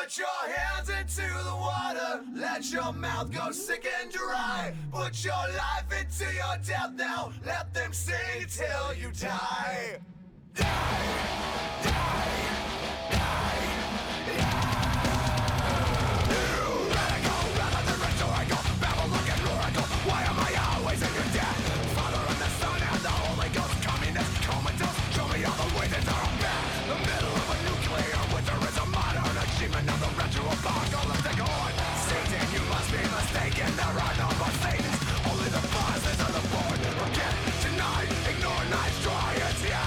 Put your hands into the water, let your mouth go sick and dry. Put your life into your death now, let them sing till you die. Die, die, die, die. You let it go, rather than rhetorical, babble looking lyrical. Why am I always in your debt? Father and the Son and the Holy Ghost, communist, comatose. Show me all the ways that are bad. The middle of a nuclear winter is a modern achievement of the retro-apocalyptic horde. Satan, you must be mistaken. There are no more Satans, only the bosses of the board. Forget, deny, ignore, nice, try, it's you.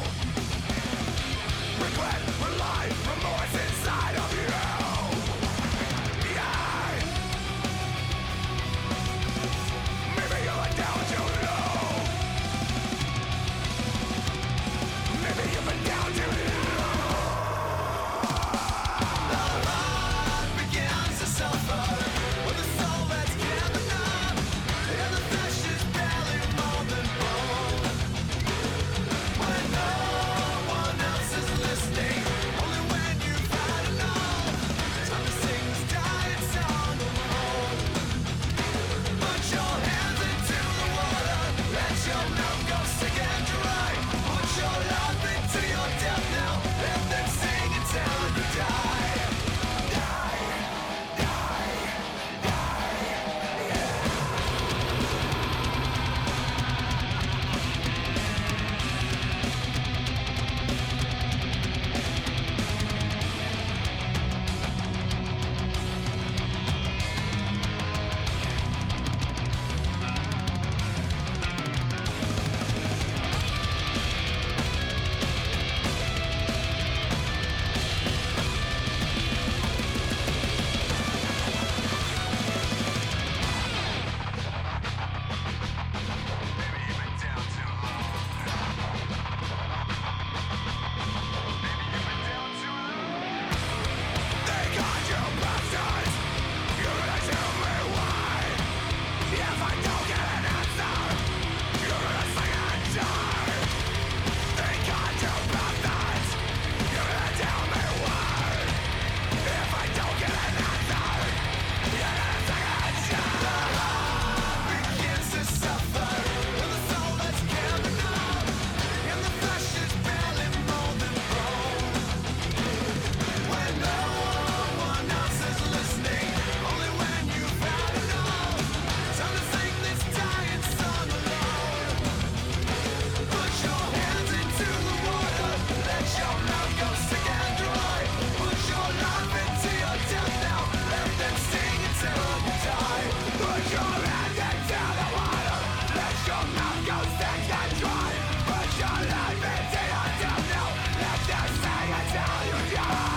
Regret, rely, remorse inside of you. Yeah. Maybe you were down too low. Maybe you've been down too low. The heart begins to suffer with a soul that's given up, and the flesh is barely more than bone. When no one else is listening, only when you've had enough, time to sing this dying song alone. Put your hands into the water, let your mouth go sick and dry. Put your life into your death now, let them sing until you die. Die, die, die, yeah. They got you bastards. You're gonna tell me why. If I don't get an answer, you're gonna sing and die. They got you bastards. You're gonna tell me why. If I don't get an answer, you're gonna sing and die. The heart begins to suffer with a soul that's given up, and the flesh is barely more than bone. When no one else is listening, only when you've had enough, time to sing this dying song alone. Put your hands into the water, let your mouth go sick and dry. Put your life into your death now, let them sing until you die. Put your hands into the water, let your mouth go sick and dry. Put your life into your death now, let them sing until you die.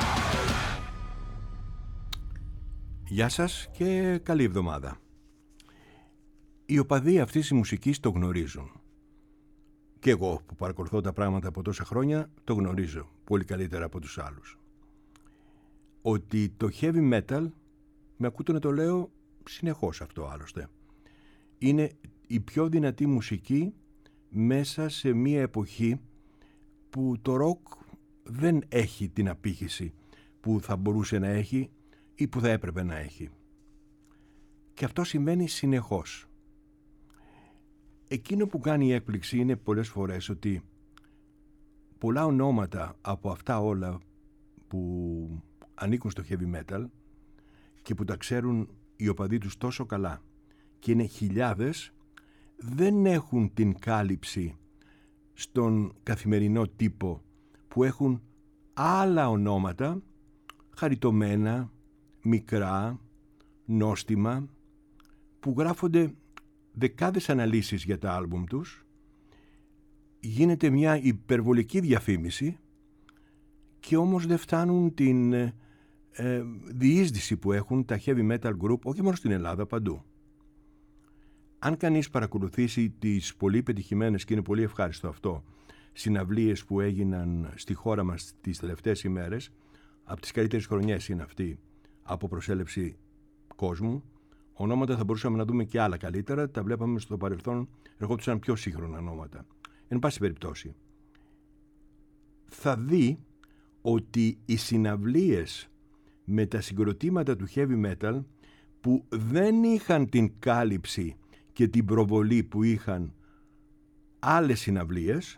Γεια σας και καλή εβδομάδα. Οι οπαδοί αυτής της μουσικής το γνωρίζουν. Και εγώ που παρακολουθώ τα πράγματα από τόσα χρόνια το γνωρίζω πολύ καλύτερα από τους άλλους. Ότι το heavy metal, με ακούτε να το λέω συνεχώς αυτό άλλωστε, είναι η πιο δυνατή μουσική μέσα σε μία εποχή που το rock δεν έχει την απήχηση που θα μπορούσε να έχει ή που θα έπρεπε να έχει. Και αυτό συμβαίνει συνεχώς. Εκείνο που κάνει η έκπληξη είναι πολλές φορές ότι πολλά ονόματα από αυτά όλα που ανήκουν στο heavy metal και που τα ξέρουν οι οπαδοί τους τόσο καλά και είναι χιλιάδες, δεν έχουν την κάλυψη στον καθημερινό τύπο που έχουν άλλα ονόματα χαριτωμένα, μικρά, νόστιμα, που γράφονται δεκάδες αναλύσεις για τα άλμπουμ τους, γίνεται μια υπερβολική διαφήμιση και όμως δεν φτάνουν την διείσδυση που έχουν τα heavy metal group, όχι μόνο στην Ελλάδα, παντού. Αν κανείς παρακολουθήσει τις πολύ πετυχημένες, και είναι πολύ ευχάριστο αυτό, συναυλίες που έγιναν στη χώρα μας τις τελευταίες ημέρες, από τις καλύτερες χρονιές είναι αυτή από προσέλευση κόσμου. Ονόματα θα μπορούσαμε να δούμε και άλλα καλύτερα, τα βλέπαμε στο παρελθόν, ερχόντουσαν πιο σύγχρονα ονόματα. Εν πάση περιπτώσει, θα δει ότι οι συναυλίες με τα συγκροτήματα του heavy metal που δεν είχαν την κάλυψη και την προβολή που είχαν άλλες συναυλίες,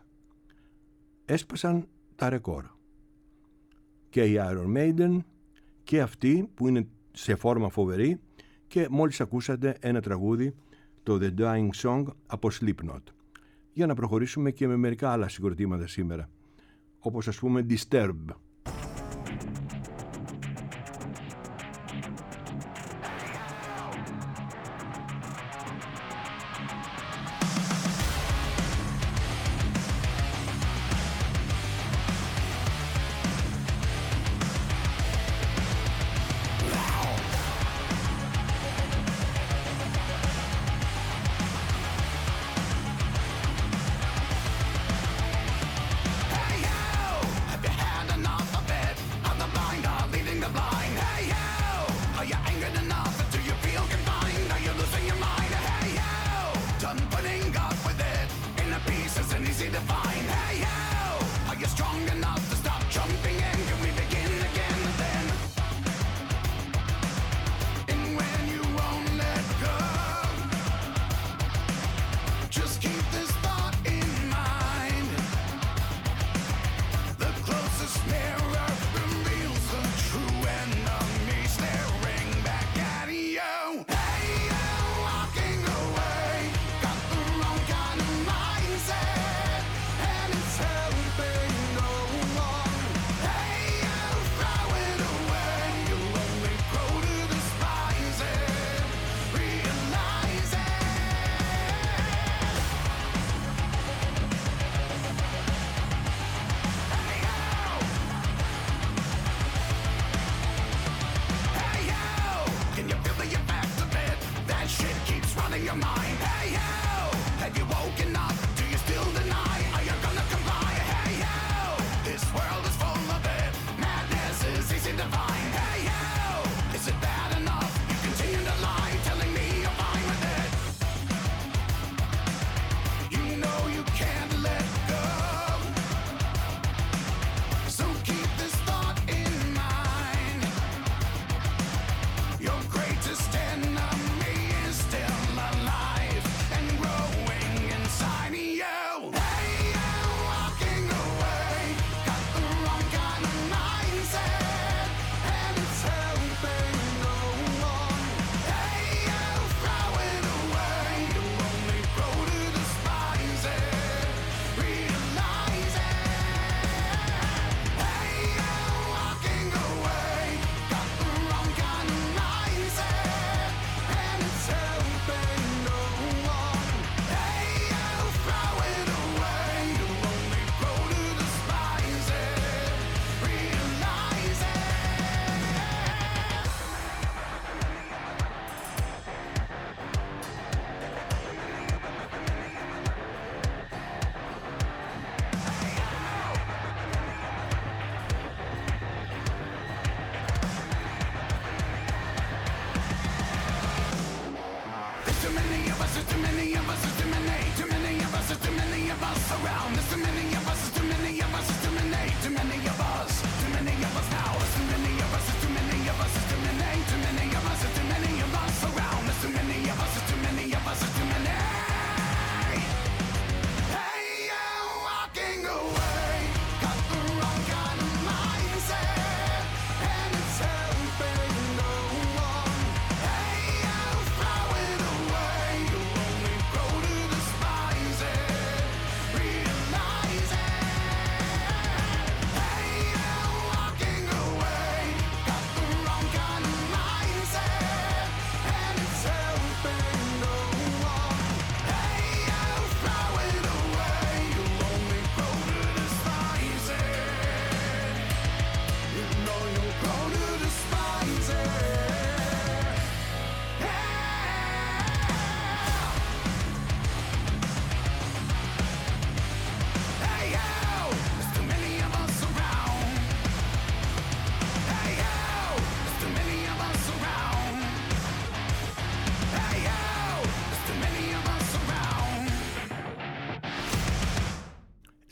έσπασαν τα ρεκόρ. Και η Iron Maiden και αυτοί που είναι σε φόρμα φοβερή, και μόλις ακούσατε ένα τραγούδι, το The Dying Song από Slipknot. Για να προχωρήσουμε και με μερικά άλλα συγκροτήματα σήμερα, όπως ας πούμε Disturbed.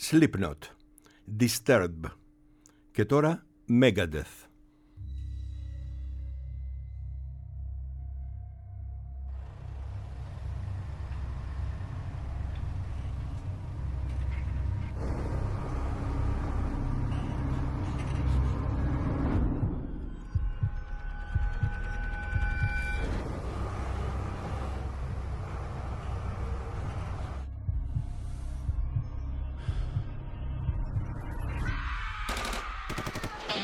Slipknot, Disturbed και τώρα Megadeth.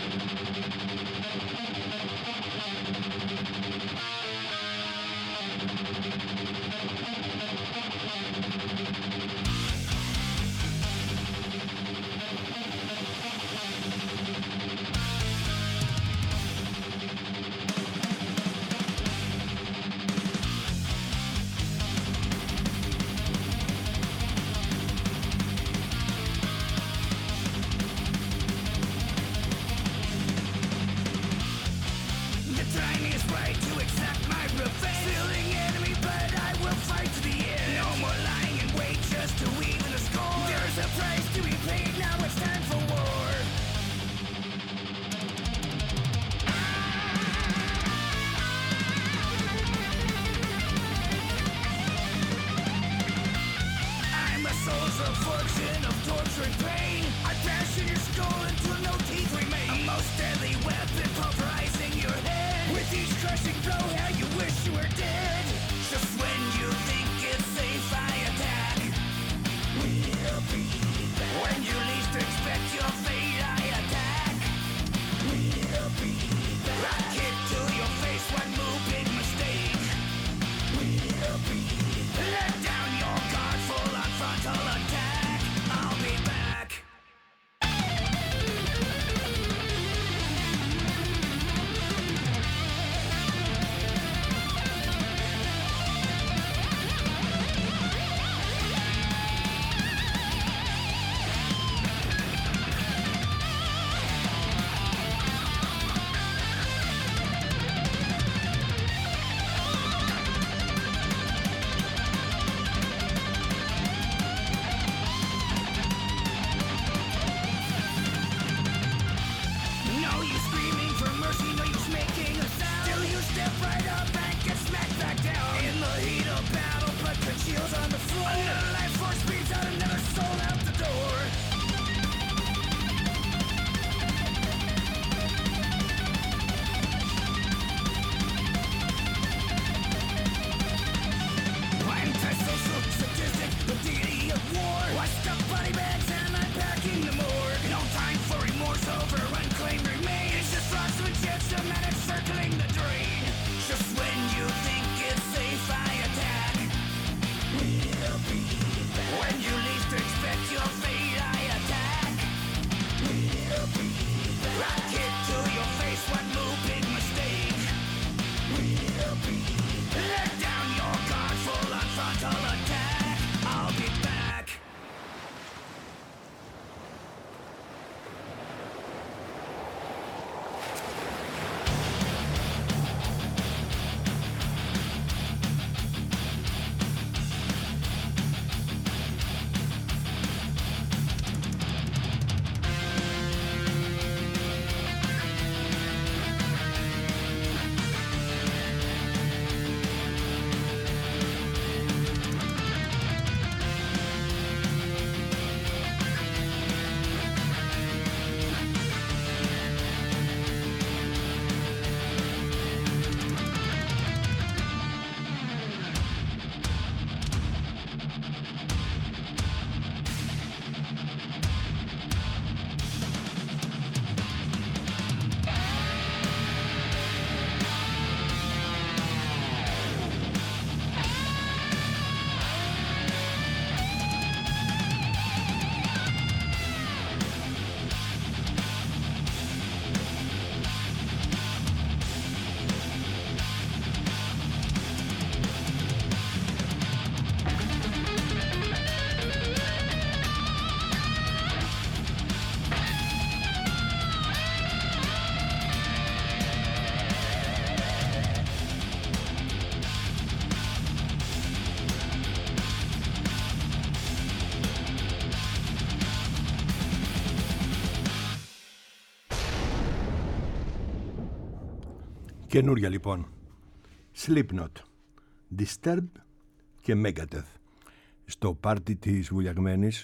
Καινούρια λοιπόν. Slipknot, Disturbed και Megadeth. Στο πάρτι της βουλιαγμένης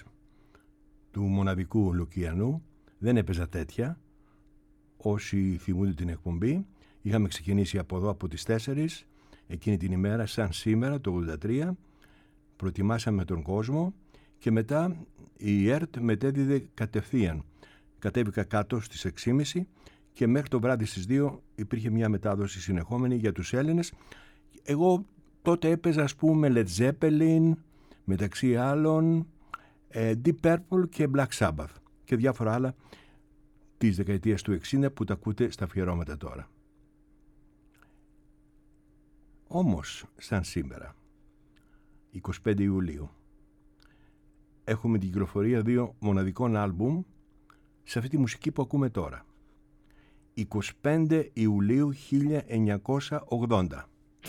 του μοναδικού Λουκιανού δεν έπαιζα τέτοια. Όσοι θυμούνται την εκπομπή, είχαμε ξεκινήσει από εδώ από τις 4 εκείνη την ημέρα, σαν σήμερα το 83. Προετοιμάσαμε τον κόσμο και μετά η ΕΡΤ μετέδιδε κατευθείαν. Κατέβηκα κάτω στις 6.30 και μέχρι το βράδυ στις 2 υπήρχε μια μετάδοση συνεχόμενη για τους Έλληνες. Εγώ τότε έπαιζα, ας πούμε, Led Zeppelin, μεταξύ άλλων Deep Purple και Black Sabbath και διάφορα άλλα της δεκαετίας του 60 που τα ακούτε στα αφιερώματα τώρα. Όμως, σαν σήμερα, 25 Ιουλίου, έχουμε την κυκλοφορία 2 μοναδικών άλμπουμ σε αυτή τη μουσική που ακούμε τώρα. 25 Ιουλίου 1980.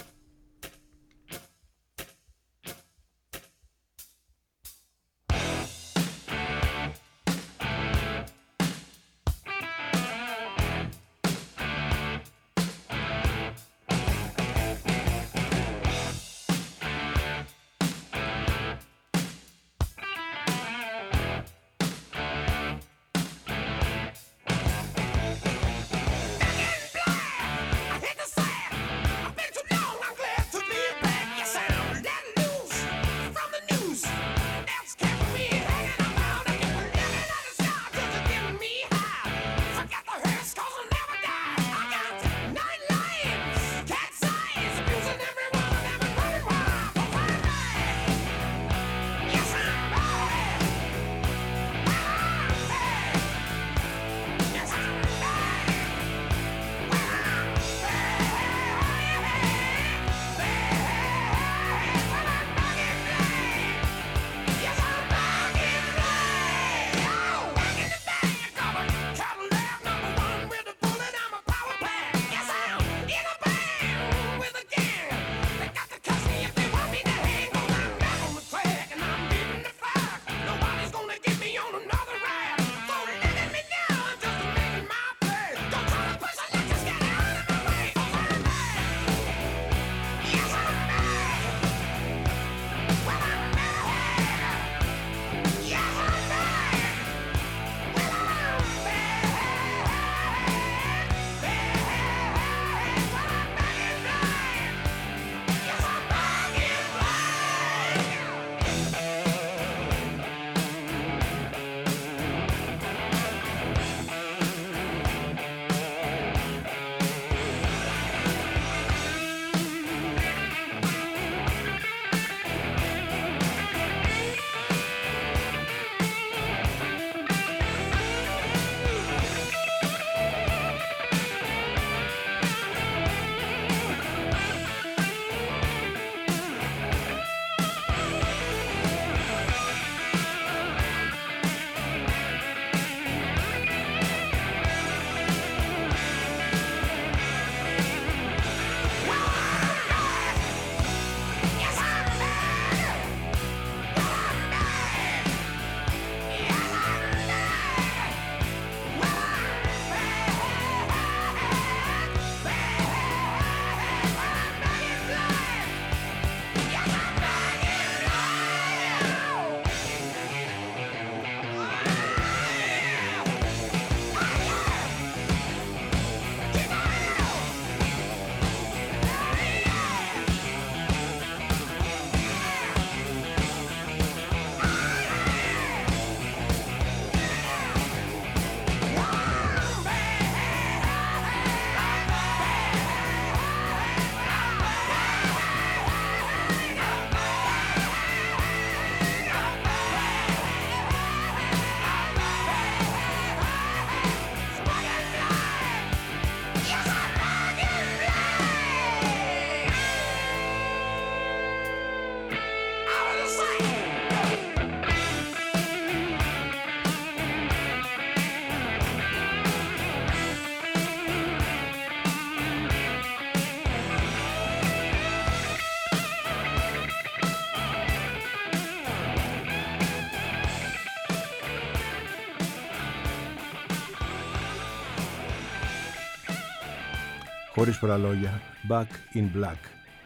Χωρίς πολλά λόγια, Back in Black.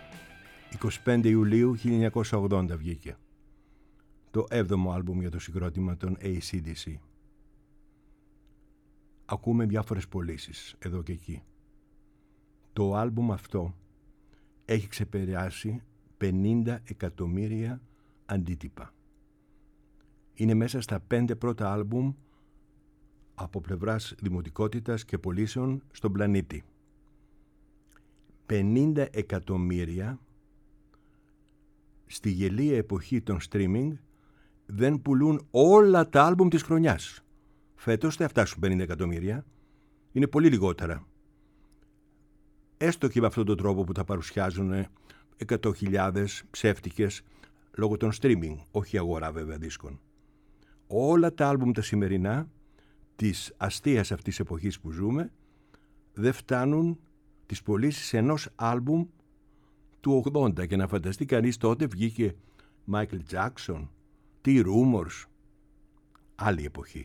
25 Ιουλίου 1980 βγήκε. Το 7ο άλμπουμ για το συγκρότημα των AC/DC. Ακούμε διάφορες πωλήσεις εδώ και εκεί. Το άλμπουμ αυτό έχει ξεπεράσει 50 εκατομμύρια αντίτυπα. Είναι μέσα στα 5 πρώτα άλμπουμ από πλευράς δημοτικότητας και πωλήσεων στον πλανήτη. 50 εκατομμύρια στη γελία εποχή των streaming δεν πουλούν όλα τα άλμπουμ της χρονιάς. Φέτος θα φτάσουν 50 εκατομμύρια. Είναι πολύ λιγότερα. Έστω και με αυτόν τον τρόπο που τα παρουσιάζουν 100.000 ψεύτικες λόγω των streaming, όχι αγορά βέβαια δίσκων. Όλα τα άλμπουμ τα σημερινά της αστείας αυτής εποχής που ζούμε δεν φτάνουν τις πωλήσεις ενός άλμπουμ του 80, και να φανταστεί κανείς τότε βγήκε Michael Jackson, τι Rumors, άλλη εποχή.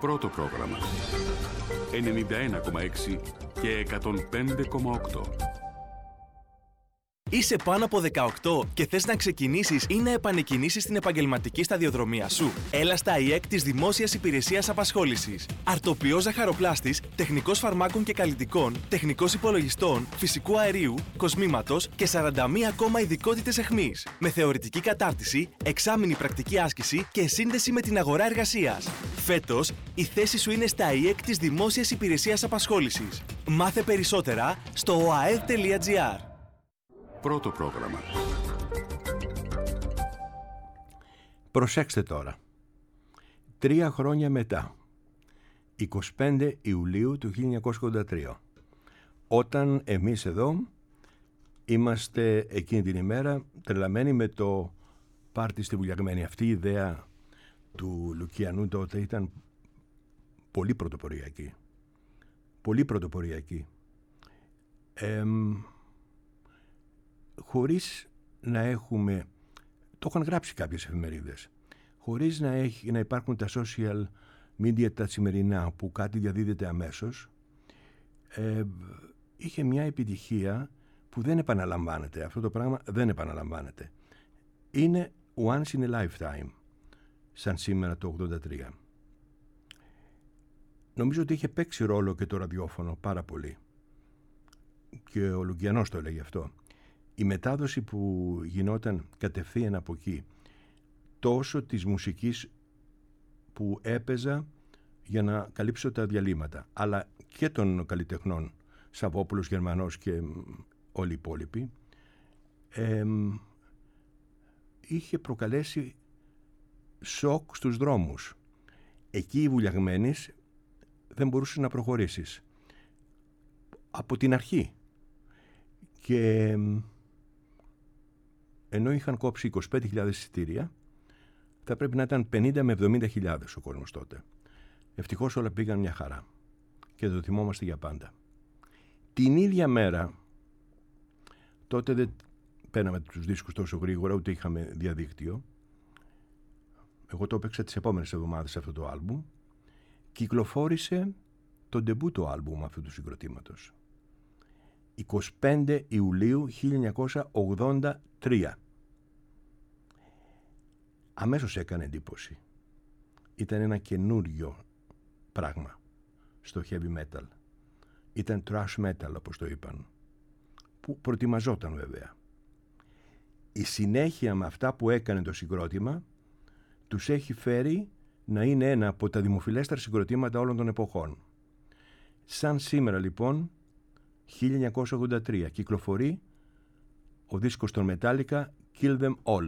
Πρώτο πρόγραμμα. 91,6 και 105,8. Είσαι πάνω από 18 και θες να ξεκινήσεις ή να επανεκκινήσεις την επαγγελματική σταδιοδρομία σου? Έλα στα ΙΕΚ της Δημόσιας Υπηρεσίας Απασχόλησης. Αρτοποιός ζαχαροπλάστης, τεχνικός φαρμάκων και καλλιτικών, τεχνικός υπολογιστών, φυσικού αερίου, κοσμήματος και 41 ακόμα ειδικότητες αιχμής. Με θεωρητική κατάρτιση, εξάμηνη πρακτική άσκηση και σύνδεση με την αγορά εργασίας. Φέτος, η θέση σου είναι στα ΙΕΚ της Δημόσιας Υπηρεσίας Απασχόλησης. Μάθε περισσότερα στο oaed.gr. Πρώτο πρόγραμμα. Προσέξτε τώρα. 3 χρόνια μετά, 25 Ιουλίου του 1983, όταν εμείς εδώ είμαστε εκείνη την ημέρα τρελαμένοι με το πάρτι στη Βουλιαγμένη. Αυτή η ιδέα του Λουκιανού τότε ήταν πολύ πρωτοποριακή. Πολύ πρωτοποριακή. Χωρίς να έχουμε, το είχαν γράψει κάποιες εφημερίδες, χωρίς να υπάρχουν τα social media τα σημερινά που κάτι διαδίδεται αμέσως, είχε μια επιτυχία που δεν επαναλαμβάνεται. Αυτό το πράγμα δεν επαναλαμβάνεται. Είναι once in a lifetime, σαν σήμερα το 83. Νομίζω ότι είχε παίξει ρόλο και το ραδιόφωνο πάρα πολύ. Και ο Λουκιανός το έλεγε αυτό. Η μετάδοση που γινόταν κατευθείαν από εκεί, τόσο της μουσικής που έπαιζα για να καλύψω τα διαλύματα, αλλά και των καλλιτεχνών, Σαββόπουλος, Γερμανός και όλοι οι υπόλοιποι, είχε προκαλέσει σοκ στους δρόμους. Εκεί οι Βουλιαγμένης δεν μπορούσες να προχωρήσεις. Από την αρχή. Και ενώ είχαν κόψει 25.000 εισιτήρια, θα πρέπει να ήταν 50 με 70.000 ο κόσμος τότε. Ευτυχώς όλα πήγαν μια χαρά και το θυμόμαστε για πάντα. Την ίδια μέρα, τότε δεν παίρναμε τους δίσκους τόσο γρήγορα, ούτε είχαμε διαδίκτυο. Εγώ το έπαιξα τις επόμενες εβδομάδες αυτό το άλμπουμ. Κυκλοφόρησε το ντεμπούτο άλμπουμ αυτού του συγκροτήματος. 25 Ιουλίου 1983. Αμέσως έκανε εντύπωση. Ήταν ένα καινούριο πράγμα στο heavy metal. Ήταν thrash metal, όπως το είπαν, που προετοιμαζόταν βέβαια. Η συνέχεια με αυτά που έκανε το συγκρότημα τους έχει φέρει να είναι ένα από τα δημοφιλέστερα συγκροτήματα όλων των εποχών. Σαν σήμερα λοιπόν, 1983, κυκλοφορεί ο δίσκος των Metallica, Kill Them All.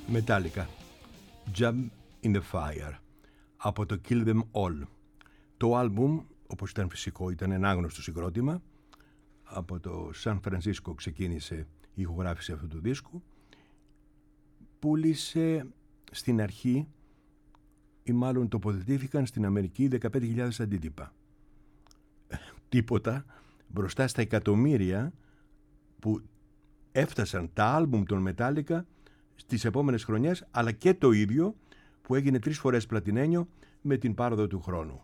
Metallica, Jump in the Fire, από το Kill Them All. Το άλμπουμ, όπως ήταν φυσικό, ήταν ένα άγνωστο συγκρότημα. Από το Σαν Φρανσίσκο ξεκίνησε η ηχογράφηση αυτού του δίσκου. Πούλησε στην αρχή, ή μάλλον τοποθετήθηκαν στην Αμερική 15.000 αντίτυπα. Τίποτα μπροστά στα εκατομμύρια που έφτασαν τα άλμπουμ των Metallica στις επόμενες χρονιές, αλλά και το ίδιο που έγινε 3 φορές πλατινένιο με την πάροδο του χρόνου.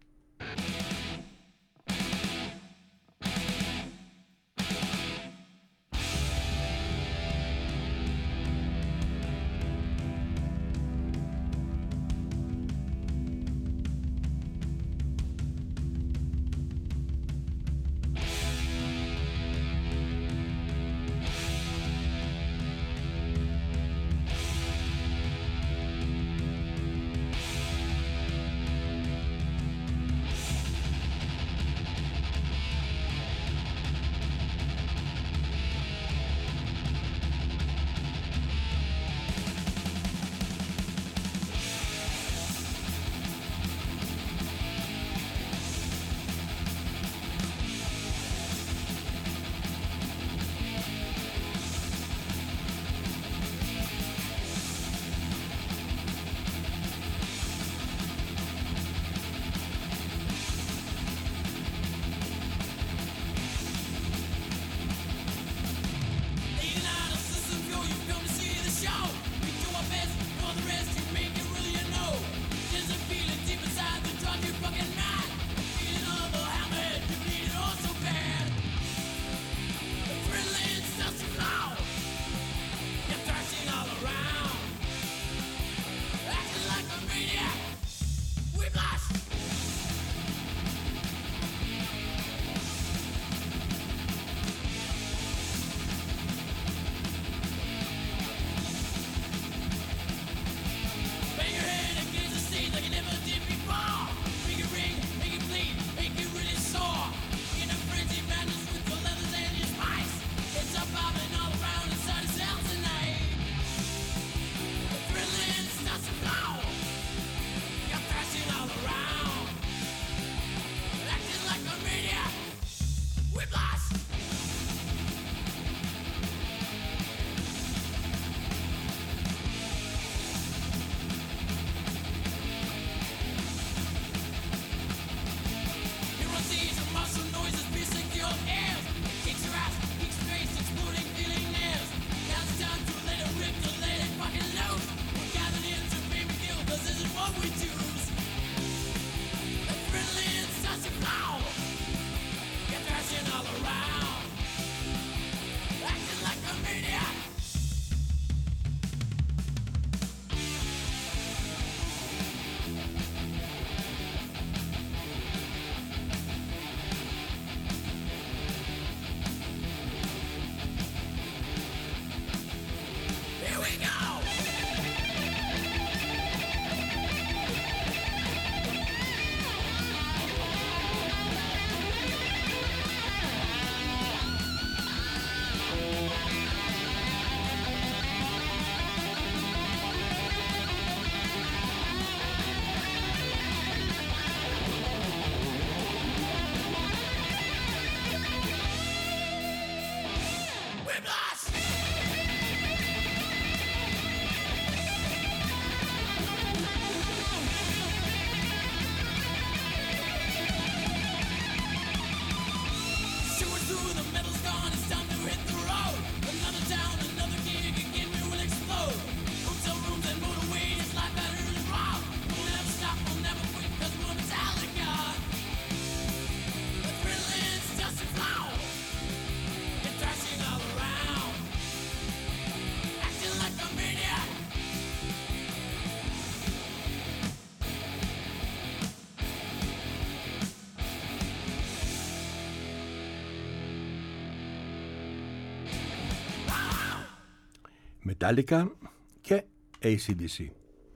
Metallica και AC/DC.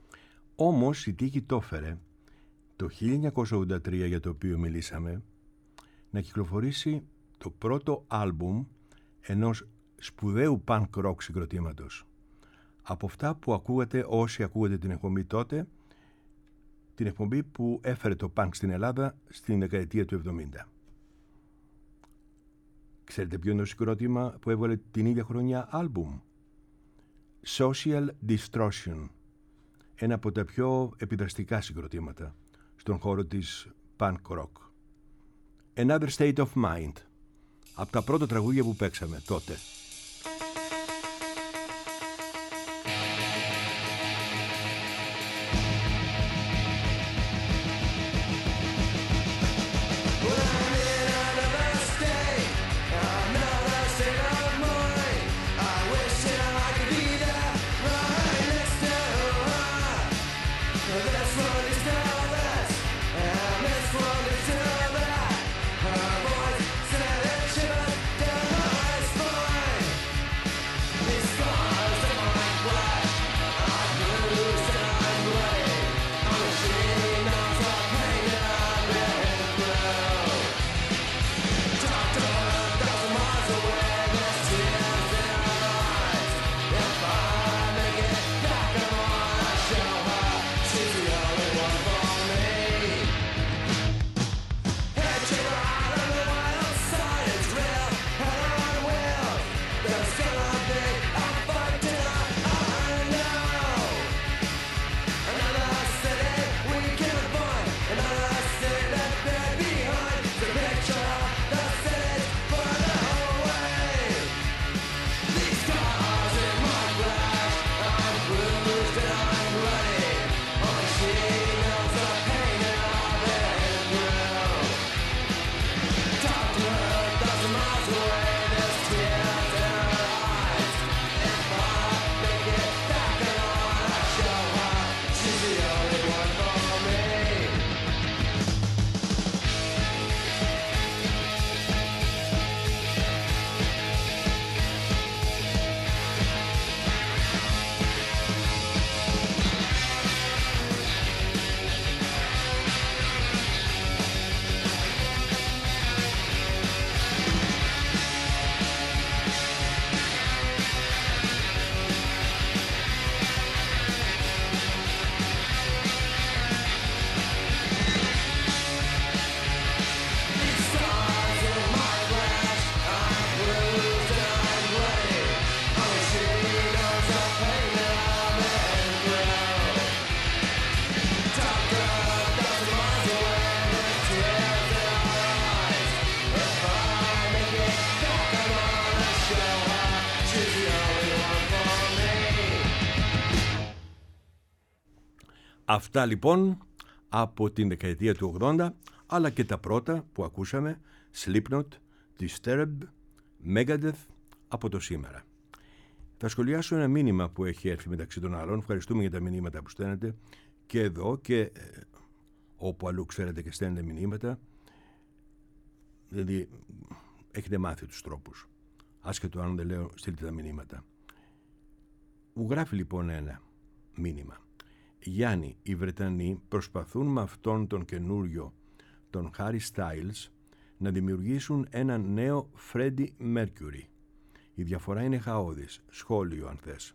Όμως η τύχη το έφερε το 1983, για το οποίο μιλήσαμε, να κυκλοφορήσει το πρώτο άλμπουμ ενός σπουδαίου punk rock συγκροτήματος. από αυτά που ακούγατε όσοι ακούγατε την εκπομπή τότε, την εκπομπή που έφερε το πανκ στην Ελλάδα στην δεκαετία του 70. Ξέρετε ποιο είναι το συγκρότημα που έβγαλε την ίδια χρονιά άλμπουμ? Social Distortion. Ένα από τα πιο επιδραστικά συγκροτήματα στον χώρο της punk rock. Another State of Mind. Από τα πρώτα τραγούδια που παίξαμε τότε. Αυτά λοιπόν από την δεκαετία του 80, αλλά και τα πρώτα που ακούσαμε, Slipknot, Disturbed, Megadeth, από το σήμερα. Θα σχολιάσω ένα μήνυμα που έχει έρθει μεταξύ των άλλων. Ευχαριστούμε για τα μηνύματα που στέλνετε και εδώ και όπου αλλού ξέρετε και στέλνετε μηνύματα. Δηλαδή έχετε μάθει τους τρόπους. Άσχετο αν δεν λέω στείλτε τα μηνύματα. Μου γράφει λοιπόν ένα μήνυμα. Γιάννη, οι Βρετανοί προσπαθούν με αυτόν τον καινούριο, τον Harry Styles, να δημιουργήσουν ένα νέο Freddie Mercury. Η διαφορά είναι χαόδης. Σχόλιο αν θες.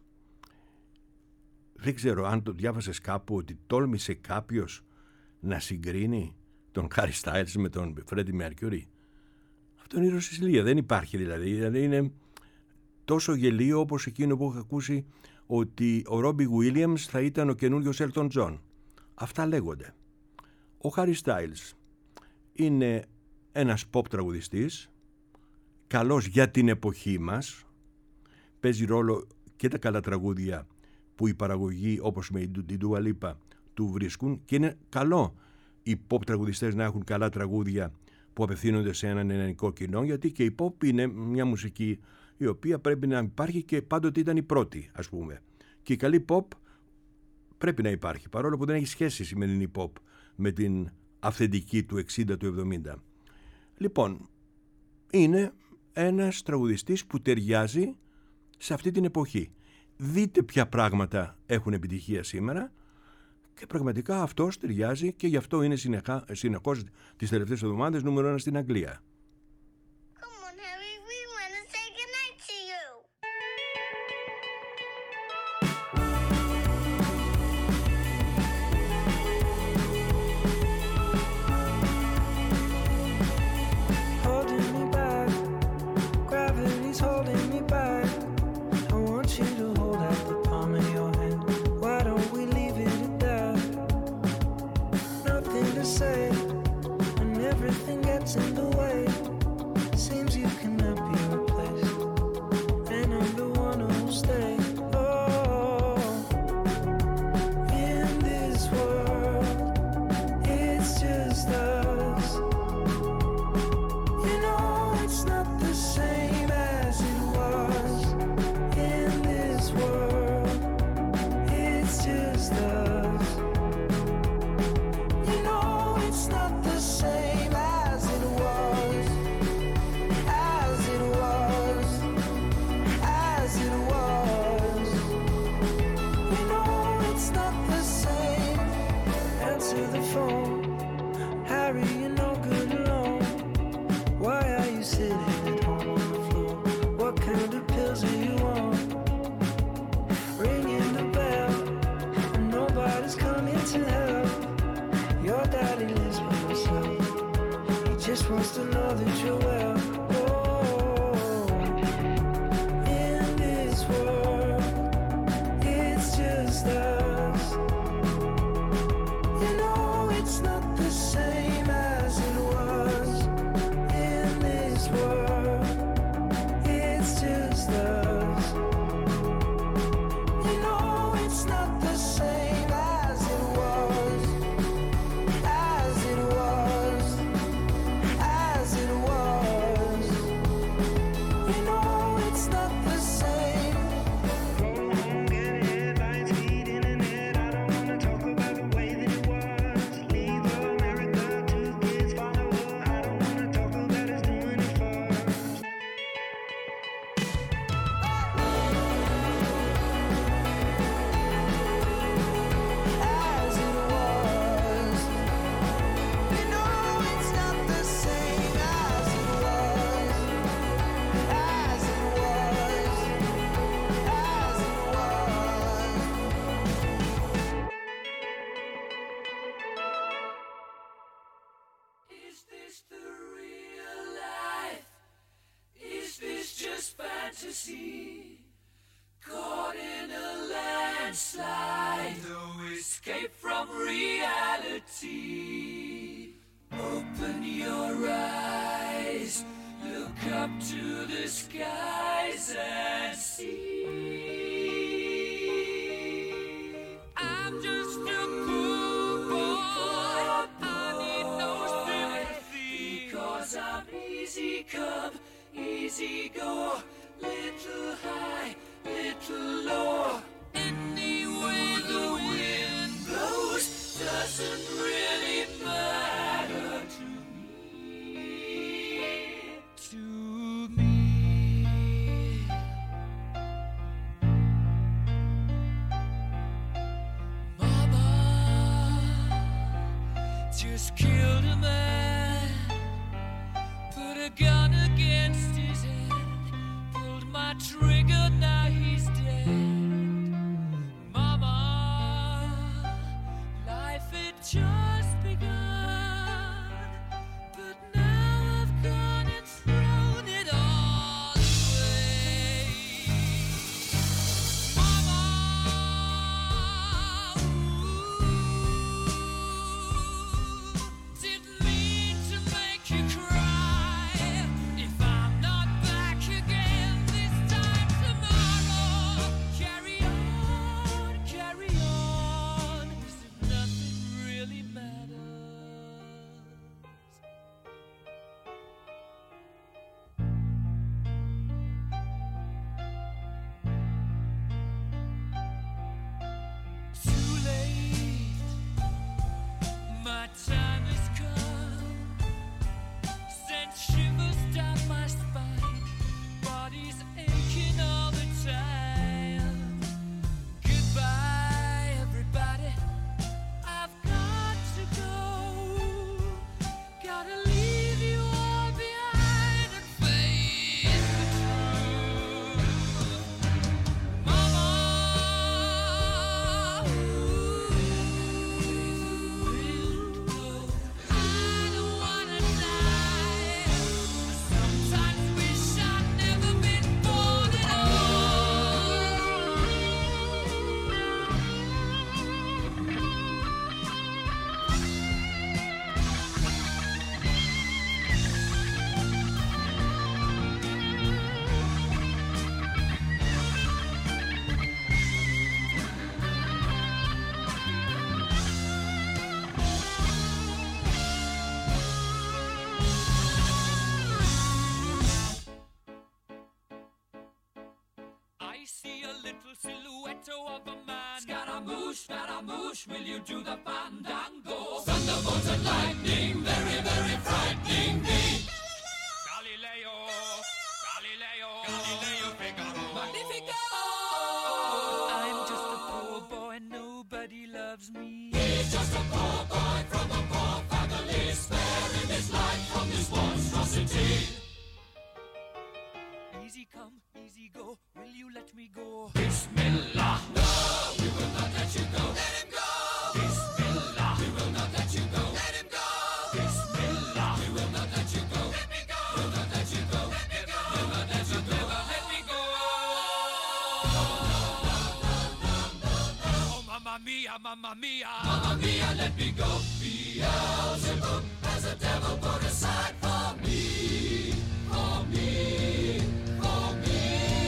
Δεν ξέρω αν το διάβασες κάπου ότι τόλμησε κάποιος να συγκρίνει τον Harry Styles με τον Freddie Mercury. Αυτό είναι η Ρωσισλία. Δεν υπάρχει δηλαδή. Δηλαδή είναι τόσο γελίο όπως εκείνο που έχω ακούσει ότι ο Ρόμπι Williams θα ήταν ο καινούριος Elton John. Αυτά λέγονται. Ο Harry Styles είναι ένας pop τραγουδιστής, καλός για την εποχή μας, παίζει ρόλο και τα καλά τραγούδια που η παραγωγή όπως με την Dua Lipa του βρίσκουν και είναι καλό οι pop τραγουδιστές να έχουν καλά τραγούδια που απευθύνονται σε έναν ελληνικό κοινό, γιατί και η pop είναι μια μουσική η οποία πρέπει να υπάρχει και πάντοτε ήταν η πρώτη, ας πούμε. Και η καλή pop πρέπει να υπάρχει, παρόλο που δεν έχει σχέση η σημερινή pop με την αυθεντική του 60 του 70. Λοιπόν, είναι ένας τραγουδιστής που ταιριάζει σε αυτή την εποχή. Δείτε ποια πράγματα έχουν επιτυχία σήμερα και πραγματικά αυτός ταιριάζει και γι' αυτό είναι συνεχώς τις τελευταίες εβδομάδες νούμερο 1 στην Αγγλία. Come on, Harry, we want to say goodnight to you. sitting at home on the floor. What kind of pills do you want? Ringing the bell, and nobody's coming to help. Your daddy lives by himself. He just wants to know that you're well. Oh, in this world, it's just us. You know it's not the same as it was. In this world, it's just us. You know it's not the same as it was. As it was. As it was. You know it's not the same. Go home, get hit by speed internet. I don't wanna talk about the way that it was. Leave America, 2 kids follow her. I don't wanna talk about us doing it first. As it was. You know it's not the same as it was. As it was. As it was. Is this the real life? Is this just fantasy? Caught in a landslide, no escape from reality. Open your eyes, look up to the skies and see. I'm just a poor boy, I need no sympathy, because I'm easy come, easy go, little high, little low. Any way the wind blows doesn't really matter to me. To me. Mama just killed a man, put a gun against his head, pulled my trigger, now he's dead. Mama, life had just begun, but now I've gone and thrown it all away. Mama, didn't mean to make you cry. If I'm not back again this time tomorrow, carry on, carry on, as if nothing really matters. Too late, my time has come. Sent shivers down my spine, body's aching all the time. Goodbye, everybody, I've got to go. Gotta leave you all behind and face the truth. Mama, I don't wanna die. Sometimes wish I'd never been born at all. I see a little silhouette of a man. Scaramouche, will you do the fandango? Thunderbolts and lightning, very, very frightening me. Galileo, Galileo, Galileo Figaro. Magnifico! I'm just a poor boy, nobody loves me. He's just a poor boy from a poor family, sparing his life from this monstrosity. Come, easy go, will you let me go? Bismillah, no, we will not let you go. Let him go. Bismillah, we will not let you go. Let him go. Bismillah, we will not let you go. Let me go. We'll not let you go. Let me go. We'll not let you go. Let me go. Oh, mamma mia, mamma mia. Mamma mia, let me go. Beelzebub has a devil put aside for me. For me. For me.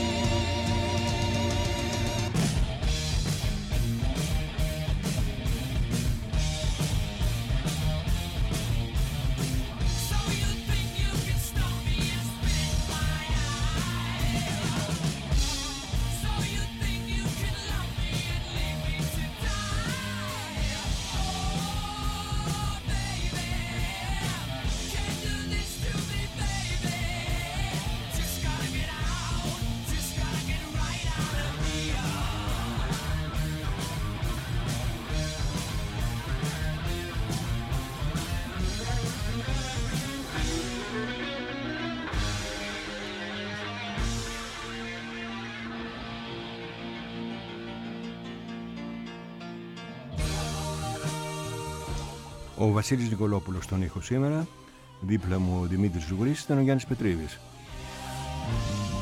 So you think you can stop me and spit my eye? So you think you can love me and leave me to die? Oh, baby, can't do this to me, baby. Just gotta get out, just gotta get right out of here. Ο Βασίλης Νικολόπουλος στον ήχο σήμερα. Δίπλα μου ο Δημήτρης Ζουγρής, ήταν ο Γιάννης Πετρίδης.